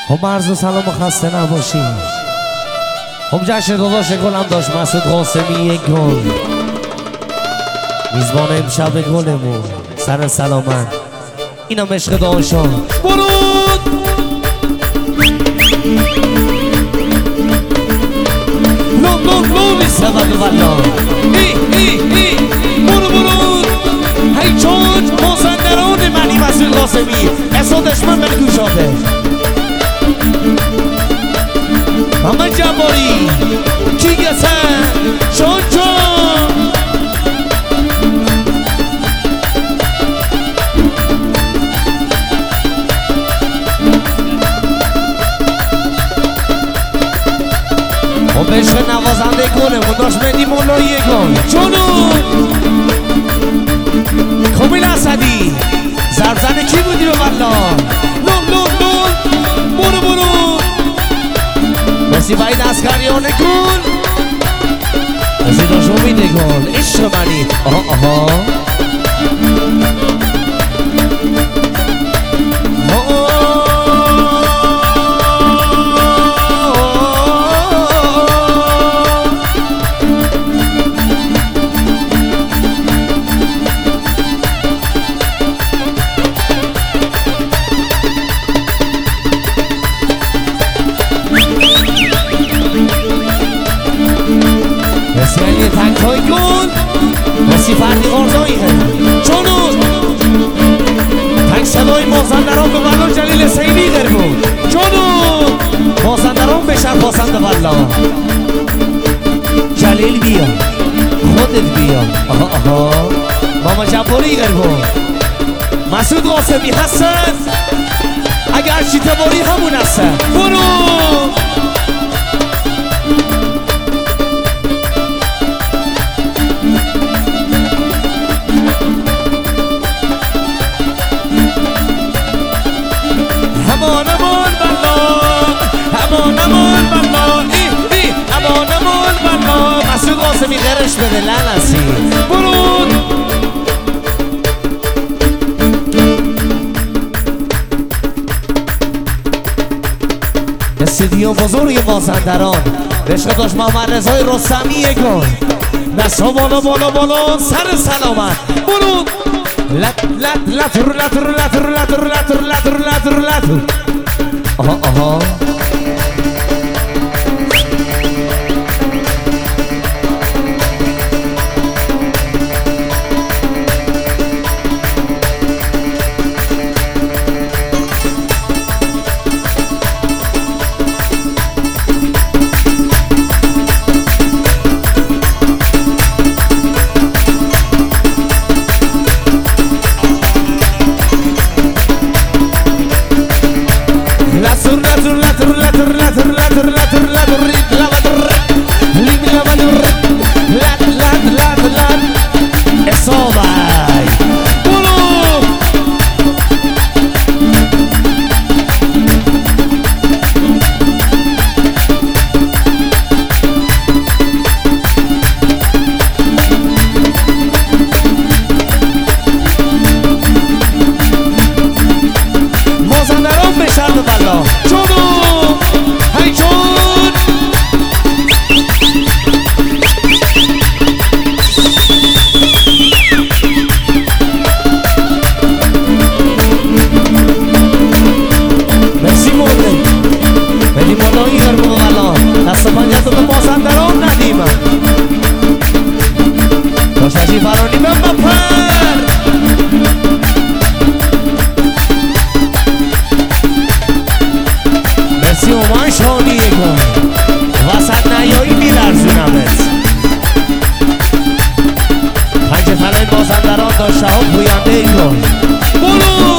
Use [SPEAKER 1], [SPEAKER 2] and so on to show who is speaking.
[SPEAKER 1] خب عرض و سلام و خسته نباشی. خب جشن داداش گلم داشت مسعود قاسمی یک گل میزبان امشب گلمون سر سلامت اینم عشق داشتم برود لولی سبب والله برود هی چون مازندران منی مسعود قاسمی اصلا دشمن من گوشاده محمد جباری کی گسن چون خب عشق نوازنده گلمون داشت مدی مولایی گل چونو کمیل اسدی زرزن کی بودی به والله برو مسی باید اسکریان گل مسی داشت امید گل عشق منی آها مسیحی تنک های گل مسی فردی غارزایی چونوز تنک صدای مازندران به والله جلیل سیدی در بود چونوز مازندران بشر پاسند والله جلیل بیا خودت بیا آها ماما جباری در بود مسعود قاسمی هستن اگر چی تباری همون هستن برو مسعود قاسمی غرش بده لعنسی برود استودیو بزرگ مازندران عشق داشت محمد رضای رستمی یک گل دستا بالا سر سلامت برود لتر آها شاشی فرانی من بپر مرسی اومان شانی کن وسط نیایی میلرزونمت پنج فلای مازندران داشته ها پوینده کن برو